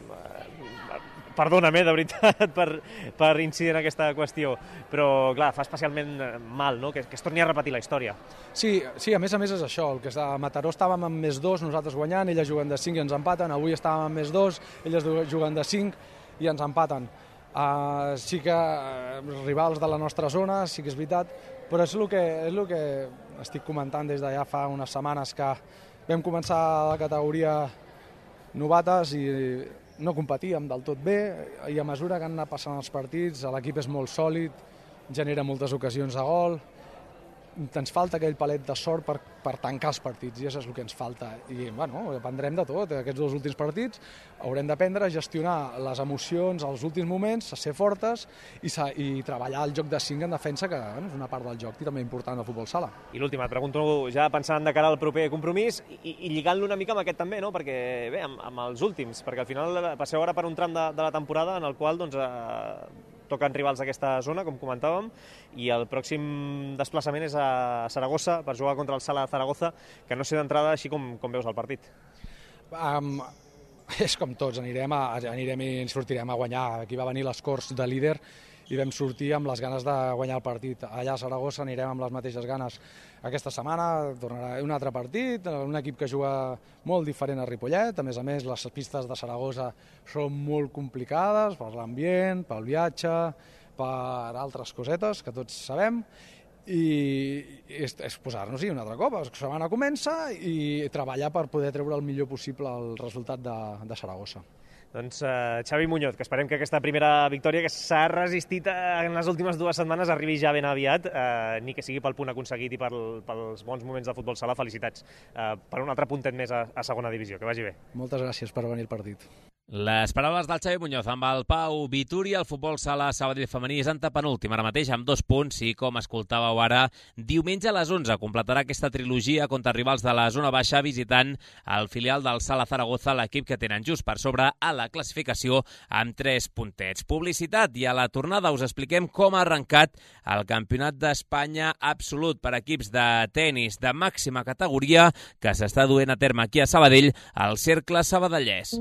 Perdona'm, de veritat, per incidir en aquesta qüestió, però clar, fa especialment mal, no?, que es torni a repetir la història. Sí, a més és això, a Mataró estàvem amb +2, nosaltres guanyant, elles juguen de 5 i ens empaten, avui estàvem amb +2, elles juguen de 5 i ens empaten. Sí que rivals de la nostra zona, sí que és veritat, però és el que estic comentant des de ja fa unes setmanes, que vam començar la categoria novates i no competíem del tot bé, i a mesura que han anat passant els partits l'equip és molt sòlid, genera moltes ocasions de gol, ens falta aquell palet de sort per tancar els partits, i això és el que ens falta. I bueno, aprendrem de tot, aquests 2 últims partits haurem d'aprendre a gestionar les emocions als últims moments, a ser fortes i treballar el joc de 5 en defensa, que és una part del joc i també important del futbol sala. I l'última, et pregunto ja pensant de cara al proper compromís i lligant-lo una mica amb aquest també, no? Perquè bé, amb els últims, perquè al final passeu ara per un tram de la temporada en el qual toquen rivals d'aquesta zona, com comentàvem, i el pròxim desplaçament és a Saragossa per jugar contra el Sala de Zaragoza, que no sé d'entrada així com veus el partit. És com tots, anirem i ens sortirem a guanyar. Aquí va venir les Corts de líder i vam sortir amb les ganes de guanyar el partit. Allà a Saragossa anirem amb les mateixes ganes. Aquesta setmana tornarà un altre partit, un equip que juga molt diferent a Ripollet. A més, les pistes de Saragossa són molt complicades per l'ambient, pel viatge, per altres cosetes que tots sabem. I és posar-nos-hi un altre cop. La setmana comença i treballar per poder treure el millor possible el resultat de Saragossa. Doncs Xavi Muñoz, que esperem que aquesta primera victòria que s'ha resistit en les últimes 2 setmanes arribi ja ben aviat, ni que sigui pel punt aconseguit i pels bons moments de futbol sala. Felicitats per un altre puntet més a segona divisió. Que vagi bé. Moltes gràcies per venir al partit. Les paraules del Xavi Muñoz amb el Pau Vituri. El futbol sala Sabadell femení és en penúltim ara mateix amb 2 punts i, com escoltàveu ara, diumenge a les 11 completarà aquesta trilogia contra rivals de la zona baixa visitant el filial del Sala Zaragoza, l'equip que tenen just per sobre a la classificació amb 3 puntets. Publicitat, i a la tornada us expliquem com ha arrencat el Campionat d'Espanya absolut per equips de tenis de màxima categoria que s'està duent a terme aquí a Sabadell al Cercle Sabadellès.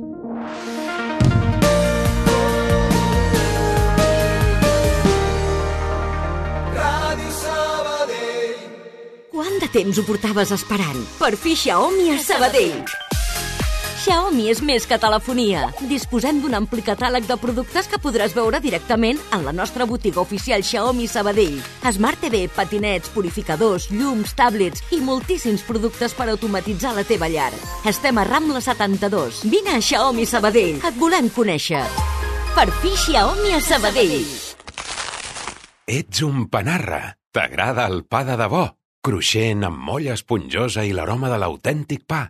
Quant de temps ho portaves esperant? Per fi Xiaomi a Sabadell. Xiaomi és més que telefonia. Disposem d'un ampli catàleg de productes que podràs veure directament en la nostra botiga oficial Xiaomi Sabadell. Smart TV, patinets, purificadors, llums, tablets i moltíssims productes per automatitzar la teva llar. Estem a Rambla 72. Vine a Xiaomi Sabadell. Et volem conèixer. Per fi Xiaomi a Sabadell. Ets un panarra. T'agrada el pa de debò? Cruixent, amb molla esponjosa i l'aroma de l'autèntic pa.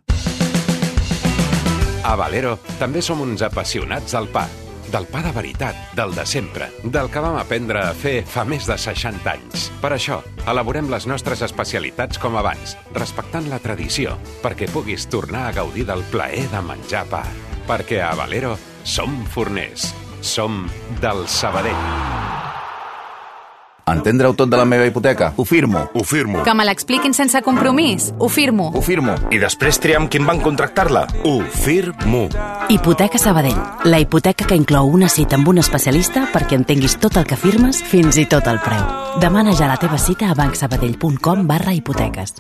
A Valero també som uns apassionats del pa. Del pa de veritat, del de sempre, del que vam aprendre a fer fa més de 60 anys. Per això, elaborem les nostres especialitats com abans, respectant la tradició, perquè puguis tornar a gaudir del plaer de menjar pa. Perquè a Valero som forners. Som del Sabadell. Entendre-ho tot de la meva hipoteca? Ho firmo. Ho firmo. Que me l'expliquin sense compromís? Ho firmo. Ho firmo. I després triar amb qui van contractar-la? Ho firmo. Hipoteca Sabadell. La hipoteca que inclou una cita amb un especialista perquè entenguis tot el que firmes, fins i tot el preu. Demana ja la teva cita a bancsabadell.com/hipoteques.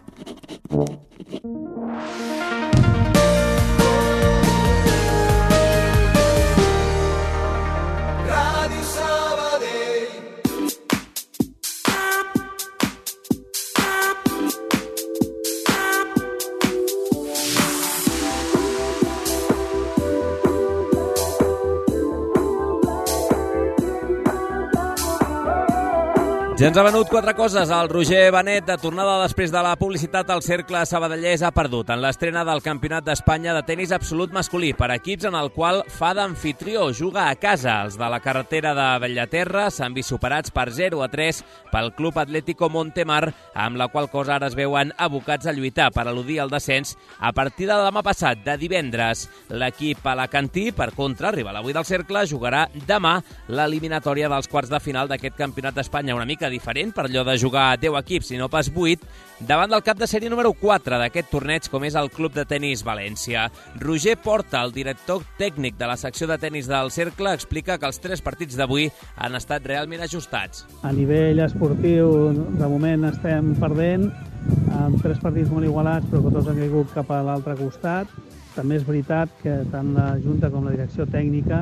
Ja ens ha venut 4 coses. El Roger Benet, de tornada després de la publicitat al cercle sabadellès, ha perdut en l'estrena del Campionat d'Espanya de tenis absolut masculí per equips, en el qual fa d'amfitrió, juga a casa. Els de la carretera de Bellaterra s'han vist superats per 0-3 pel Club Atlético Montemar, amb la qual cosa ara es veuen abocats a lluitar per eludir el descens a partir de demà passat, de divendres. L'equip alacantí, per contra, rival avui del cercle, jugarà demà l'eliminatòria dels quarts de final d'aquest Campionat d'Espanya, una mica diferent per allò de jugar 10 equips i no pas 8, davant del cap de sèrie número 4 d'aquest torneig, com és el Club de Tenis València. Roger Porta, el director tècnic de la secció de tenis del cercle, explica que els 3 partits d'avui han estat realment ajustats. A nivell esportiu, de moment estem perdent, amb 3 partits molt igualats, però que tots han caigut cap a l'altre costat. També és veritat que tant la Junta com la direcció tècnica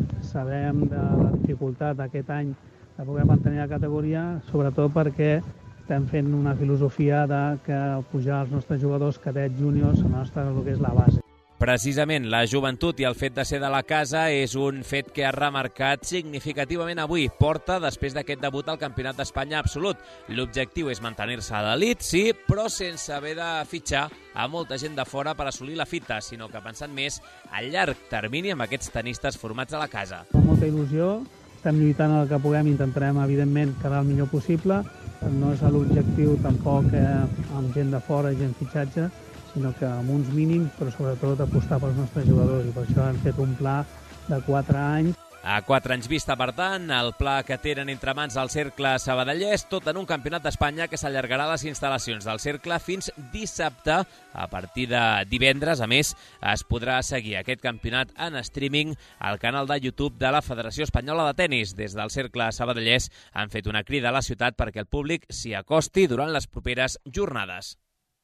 sabem de la dificultat d'aquest any de poder mantenir la categoria, sobretot perquè estem fent una filosofia de que pujar els nostres jugadors cadets júniors a el que és la base. Precisament, la joventut i el fet de ser de la casa és un fet que ha remarcat significativament avui Porta després d'aquest debut al Campionat d'Espanya absolut. L'objectiu és mantenir-se a l'elit, sí, però sense haver de fitxar a molta gent de fora per assolir la fita, sinó que pensant més a llarg termini amb aquests tenistes formats a la casa. Amb molta il·lusió, estem lluitant el que puguem, intentarem, evidentment, quedar el millor possible. No és l'objectiu tampoc amb gent de fora, gent fitxatge, sinó que amb uns mínims, però sobretot apostar pels nostres jugadors. I per això hem fet un pla de 4 anys. A 4 anys vista, per tant, el pla que tenen entre mans al cercle sabadellès, tot en un campionat d'Espanya que s'allargarà les instal·lacions del cercle fins dissabte. A partir de divendres, a més, es podrà seguir aquest campionat en streaming al canal de YouTube de la Federació Espanyola de Tenis. Des del cercle sabadellès han fet una crida a la ciutat perquè el públic s'hi acosti durant les properes jornades.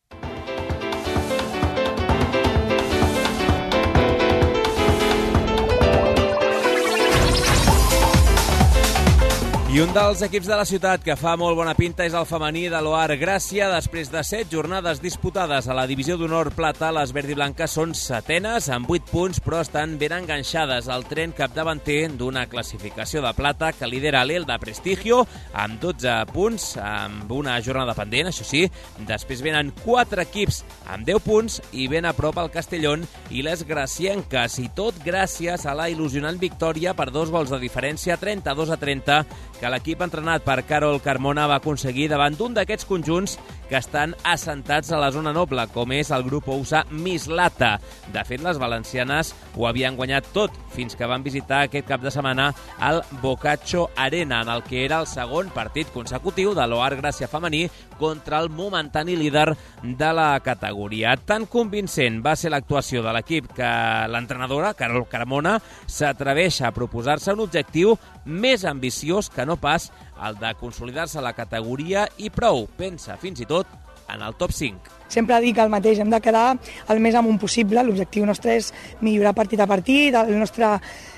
I un dels equips de la ciutat que fa molt bona pinta és el femení de l'Oar Gràcia. Després de 7 jornades disputades a la divisió d'honor plata, les verdiblanques són setenes amb 8 punts, però estan ben enganxades al tren capdavanter d'una classificació de plata que lidera l'Elda Prestigio amb 12 punts, amb una jornada pendent, això sí. Després venen 4 equips amb 10 punts i ben a prop el Castellón i les gracienques, i tot gràcies a la il·lusionant victòria per 2 gols de diferència, 32-30, que l'equip entrenat per Carol Carmona va aconseguir davant d'un d'aquests conjunts que estan assentats a la zona noble, com és el grup USA Mislata. De fet, les valencianes ho havien guanyat tot, fins que van visitar aquest cap de setmana el Boccaccio Arena, en el que era el segon partit consecutiu de l'Oar Gràcia femení contra el momentani líder de la categoria. Tan convincent va ser l'actuació de l'equip que l'entrenadora, Carol Carmona, s'atreveix a proposar-se un objectiu més ambiciós que no pas el de consolidar-se a la categoria i prou, pensa fins i tot en el top 5. Sempre dic el mateix, hem de quedar el més amunt possible. L'objectiu nostre és millorar partit a partit, el nostre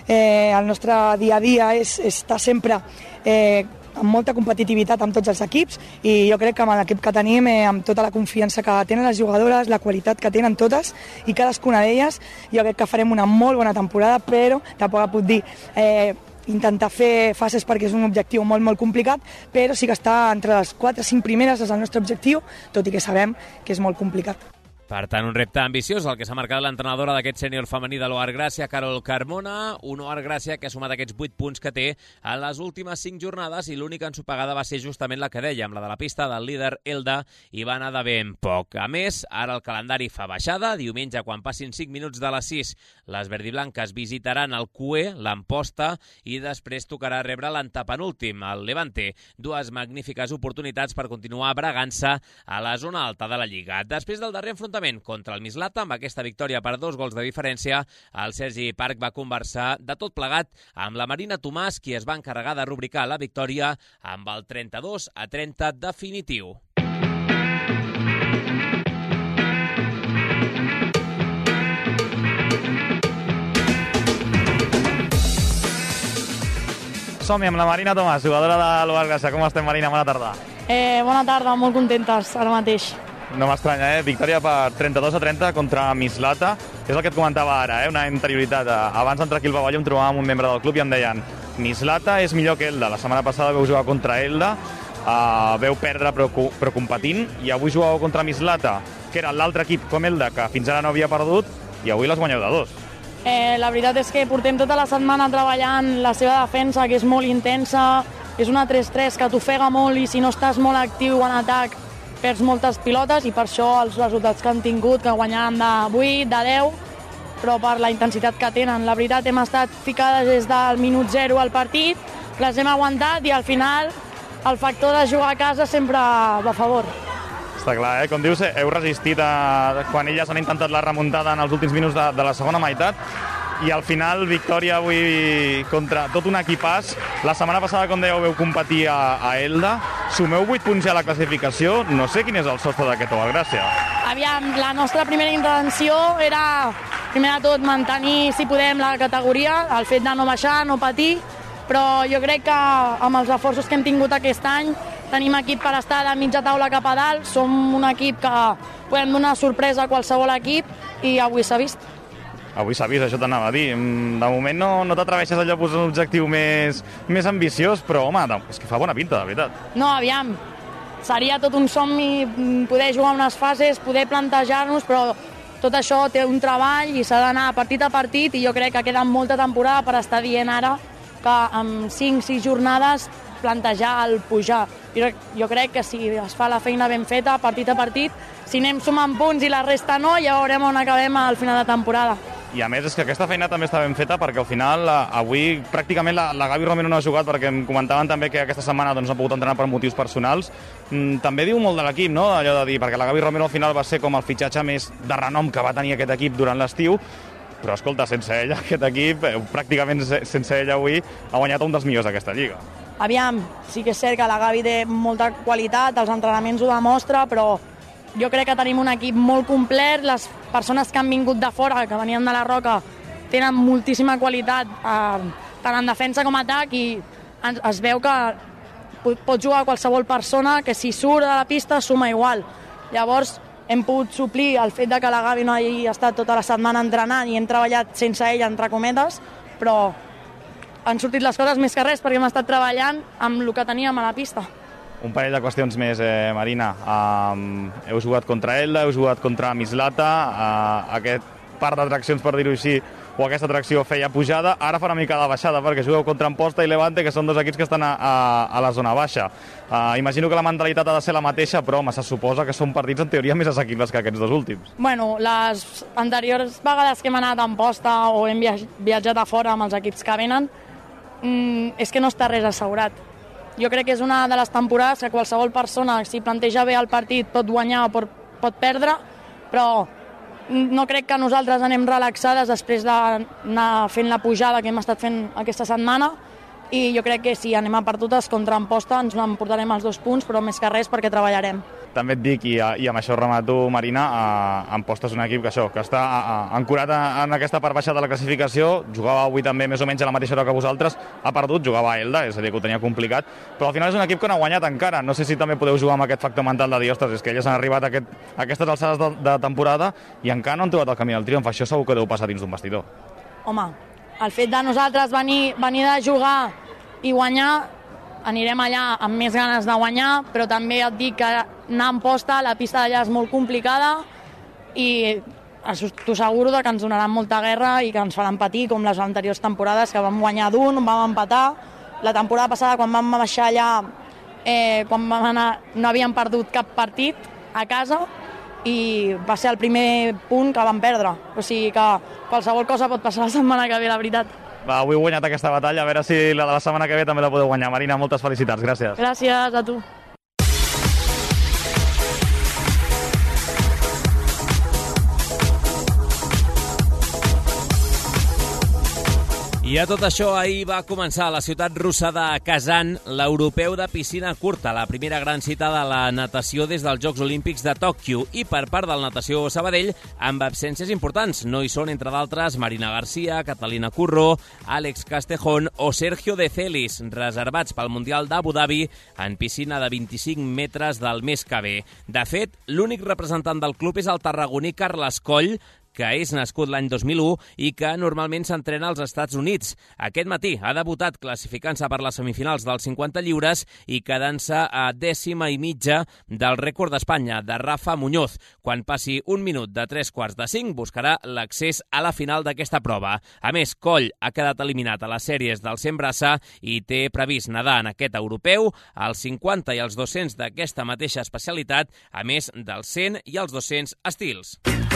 dia a dia és estar sempre amb molta competitivitat amb tots els equips, i jo crec que amb l'equip que tenim, amb tota la confiança que tenen les jugadores, la qualitat que tenen totes i cadascuna d'elles, jo crec que farem una molt bona temporada, però tampoc puc dir intentar fer fases perquè és un objectiu molt, molt complicat, però sí que està entre les 4 o 5 primeres és el nostre objectiu, tot i que sabem que és molt complicat. Per tant, un repte ambiciós, el que s'ha marcat l'entrenadora d'aquest sènior femení de l'Oar Gràcia, Carol Carmona, un Oar Gràcia que ha sumat aquests 8 punts que té en les últimes 5 jornades, i l'única ensopegada va ser justament la que dèiem, la de la pista del líder Elda, i va anar de ben poc. A més, ara el calendari fa baixada. Diumenge, quan passin 5 minuts de les 6, les verdiblanques visitaran el CUE, l'Amposta, i després tocarà rebre l'antepenúltim, el Levante. 2 magnífiques oportunitats per continuar bregant-se a la zona alta de la Lliga. Després del darrer enfrontament contra el Mislata, amb aquesta victòria per 2 gols de diferència, el Sergi Parc va conversar de tot plegat amb la Marina Tomàs, qui es va encarregar de rubricar la victòria amb el 32-30 definitiu. Som-hi amb la Marina Tomàs, jugadora de l'Oar Gràcia. Com estem, Marina? Bona tarda. Bona tarda, molt contentes ara mateix. No m'estranya, victòria per 32-30 contra Mislata. És el que et comentava ara, una interioritat. Abans d'entrar aquí al pavelló em trobava amb un membre del club i em deien Mislata és millor que Elda. La setmana passada vau jugar contra Elda, veu perdre però competint, i avui jugueu contra Mislata, que era l'altre equip com Elda, que fins ara no havia perdut, i avui les guanyeu de 2. La veritat és que portem tota la setmana treballant la seva defensa, que és molt intensa, és una 3-3 que t'ofega molt i si no estàs molt actiu en atac perds moltes pilotes, i per això els resultats que han tingut, que guanyaran de 8, de 10, però per la intensitat que tenen. La veritat, hem estat ficades des del minut 0 al partit, les hem aguantat i al final el factor de jugar a casa sempre va a favor. Està clar, Com dius, heu resistit quan elles han intentat la remuntada en els últims minuts de la segona meitat, i al final victòria avui contra tot un equipàs. La setmana passada, com dèieu, veu competir a Elda. Sumeu 8 punts ja a la classificació. No sé quin és el sostre d'aquest Gràcia. Aviam, la nostra primera intenció era, primer de tot, mantenir, si podem, la categoria, el fet de no baixar, no patir, però jo crec que amb els esforços que hem tingut aquest any tenim equip per estar de mitja taula cap a dalt, som un equip que podem donar sorpresa a qualsevol equip i avui s'ha vist. Avui s'ha vist, això t'anava a dir. De moment no t'atreveixes allò a posar un objectiu més ambiciós, però, home, és que fa bona pinta, de veritat. No, aviam, seria tot un somni poder jugar unes fases, poder plantejar-nos, però tot això té un treball i s'ha d'anar partit a partit, i jo crec que queda molta temporada per estar dient ara que en 5-6 jornades plantejar el pujar. Jo crec que si es fa la feina ben feta, partit a partit, si anem sumant punts i la resta no, ja veurem on acabem al final de temporada. I a més és que aquesta feina també està ben feta perquè al final avui pràcticament la Gavi Romero no ha jugat, perquè em comentaven també que aquesta setmana no ha pogut entrenar per motius personals. També diu molt de l'equip, no? Allò de dir, perquè la Gavi Romero al final va ser com el fitxatge més de renom que va tenir aquest equip durant l'estiu, però escolta, sense ella aquest equip, pràcticament sense ella avui, ha guanyat un dels millors d'aquesta lliga. Aviam, sí que és cert que la Gavi té molta qualitat, els entrenaments ho demostra, però jo crec que tenim un equip molt complet, les persones que han vingut de fora, que venien de la Roca, tenen moltíssima qualitat, tant en defensa com atac, i es veu que pot jugar qualsevol persona, que si surt de la pista suma igual. Llavors hem pogut suplir el fet de que la Gavi no hagi estat tota la setmana entrenant i hem treballat sense ella, entre cometes, però han sortit les coses més que res perquè hem estat treballant amb el que teníem a la pista. Un parell de qüestions més, Marina. Heu jugat contra Elda, heu jugat contra Mislata, aquest par d'atraccions, per dir-ho així, o aquesta atracció feia pujada, ara fa una mica de baixada, perquè jugueu contra Amposta i Levante, que són dos equips que estan a la zona baixa. Imagino que la mentalitat ha de ser la mateixa, però home, se suposa que són partits en teoria més assequibles que aquests dos últims. Bueno, les anteriors vegades que hem anat a Amposta o hem viatjat a fora amb els equips que venen, és que no està res assegurat. Jo crec que és una de les temporades que qualsevol persona, si planteja bé el partit, pot guanyar o pot perdre, però no crec que nosaltres anem relaxades després d'anar fent la pujada que hem estat fent aquesta setmana, i jo crec que si anem a per totes contra Amposta ens emportarem els 2 punts, però més que res perquè treballarem. També et dic, i amb això remato, Marina, Amposta és un equip que està ancorat en aquesta part baixa de la classificació, jugava avui també més o menys a la mateixa hora que vosaltres, ha perdut, jugava a Elda, és a dir, que ho tenia complicat, però al final és un equip que no ha guanyat encara. No sé si també podeu jugar amb aquest factor mental de dir, ostres, és que elles han arribat a aquestes alçades de temporada i encara no han trobat el camí del triomf. Això segur que deu passar dins d'un vestidor. Home, el fet de nosaltres venir de jugar i guanyar, anirem allà amb més ganes de guanyar, però també et dic que anar a Amposta, la pista d'allà és molt complicada i t'ho asseguro que ens donaran molta guerra i que ens faran patir, com les anteriors temporades, que vam guanyar d'un, vam empatar. La temporada passada, quan vam baixar allà, quan vam anar, no havíem perdut cap partit a casa i va ser el primer punt que vam perdre. O sigui que qualsevol cosa pot passar la setmana que ve, la veritat. Avui heu guanyat aquesta batalla, a veure si la de la setmana que ve també la podeu guanyar. Marina, moltes felicitats, gràcies. Gràcies a tu. I a tot això, ahir va començar a la ciutat russa de Kazan l'Europeu de piscina curta, la primera gran cita de la natació des dels Jocs Olímpics de Tòquio. I per part del Natació Sabadell, amb absències importants. No hi són, entre d'altres, Marina García, Catalina Curro, Àlex Castejón o Sergio De Celis, reservats pel Mundial d'Abu Dhabi en piscina de 25 metres del mes que ve. De fet, l'únic representant del club és el tarragoní Carles Coll, que és nascut l'any 2001 i que normalment s'entrena als Estats Units. Aquest matí ha debutat classificant-se per les semifinals dels 50 lliures i quedant-se a 10,5 del rècord d'Espanya, de Rafa Muñoz. Quan passi un minut de 3:45 buscarà l'accés a la final d'aquesta prova. A més, Coll ha quedat eliminat a les sèries del 100 braça i té previst nedar en aquest europeu als 50 i els 200 d'aquesta mateixa especialitat, a més dels 100 i els 200 estils.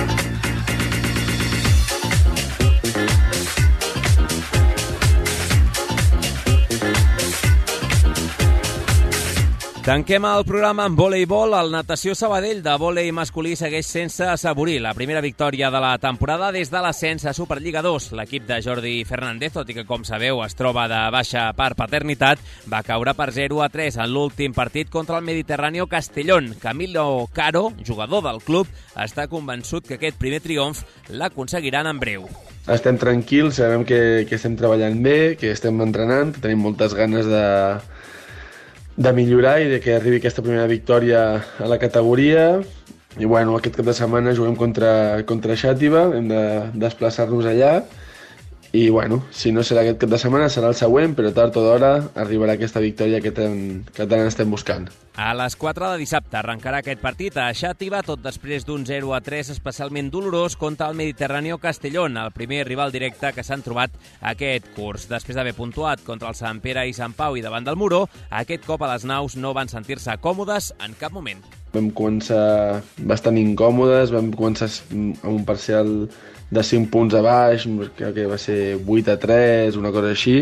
Tanquem el programa amb voleibol. El Natació Sabadell de vòlei masculí segueix sense assaborir la primera victòria de la temporada des de l'ascens a Superliga 2. L'equip de Jordi Fernández, tot i que, com sabeu, es troba de baixa per paternitat, va caure per 0-3 en l'últim partit contra el Mediterráneo Castellón. Camilo Caro, jugador del club, està convençut que aquest primer triomf l'aconseguiran en breu. Estem tranquils, sabem que estem treballant bé, que estem entrenant, que tenim moltes ganes de millorar i de que arribi aquesta primera victòria a la categoria. I bueno, aquest cap de setmana juguem contra Xàtiva, hem de desplaçar-nos allà i bueno, si no serà aquest cap de setmana serà el següent, però tard o d'hora arribarà aquesta victòria que tant estem buscant. A les 4 de dissabte arrencarà aquest partit a Xàtiva, tot després d'un 0-3 especialment dolorós contra el Mediterráneo Castellón, el primer rival directe que s'han trobat aquest curs. Després d'haver puntuat contra el Sant Pere i Sant Pau i davant del Muró, aquest cop a les naus no van sentir-se còmodes en cap moment. Vam començar bastant incòmodes, vam començar amb un parcial de 5 punts a baix, crec que va ser 8-3, una cosa així,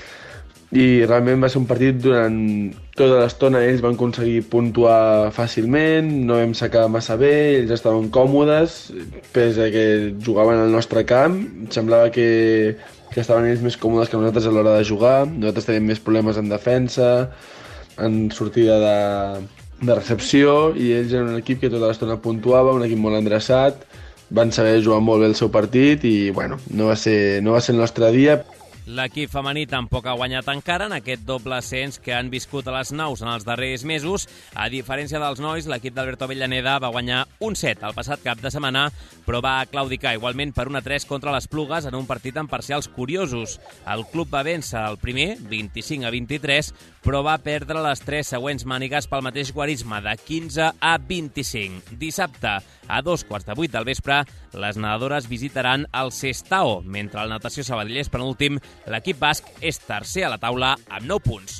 i realment va ser un partit durant tota l'estona ells van aconseguir puntuar fàcilment, no vam sacar massa bé, ells estaven còmodes, pese que jugaven al nostre camp, semblava que estaven ells més còmodes que nosaltres a l'hora de jugar, nosaltres teníem més problemes en defensa, en sortida de recepció, i ells eren un equip que tota l'estona puntuava, un equip molt endreçat, van saber jugar molt bé el seu partit i bueno, no va ser el nostre dia. L'equip femení tampoc ha guanyat encara en aquest doble ascens que han viscut a les naus en els darrers mesos. A diferència dels nois, l'equip d'Alberto Avellaneda va guanyar un set el passat cap de setmana, però va claudicar igualment per 1-3 contra les Plugues en un partit amb parcials curiosos. El club va vèncer el primer, 25-23, però va perdre les 3 següents mànigues pel mateix guarisme, de 15-25. Dissabte, a 2:15 del vespre, les nedadores visitaran el Sestao, mentre el Natació Sabadell és penúltim. L'equip basc és tercer a la taula amb 9 punts.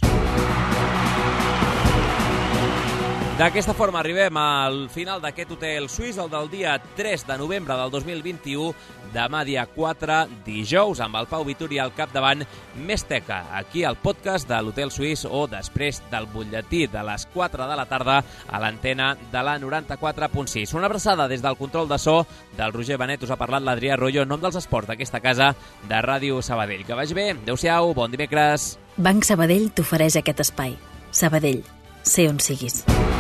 D'aquesta forma arribem al final d'aquest Hotel Suís, el del dia 3 de novembre del 2021, demà dia 4, dijous, amb el Pau Vituri al capdavant, més teca, aquí al podcast de l'Hotel Suís o després del butlletí de les 4 de la tarda a l'antena de la 94.6. Una abraçada des del control de so del Roger Benet, us ha parlat l'Adrià Arroyo en nom dels esports d'aquesta casa de Ràdio Sabadell. Que vagi bé, adeu-siau, bon dimecres. Banc Sabadell t'ofereix aquest espai. Sabadell, sé on siguis.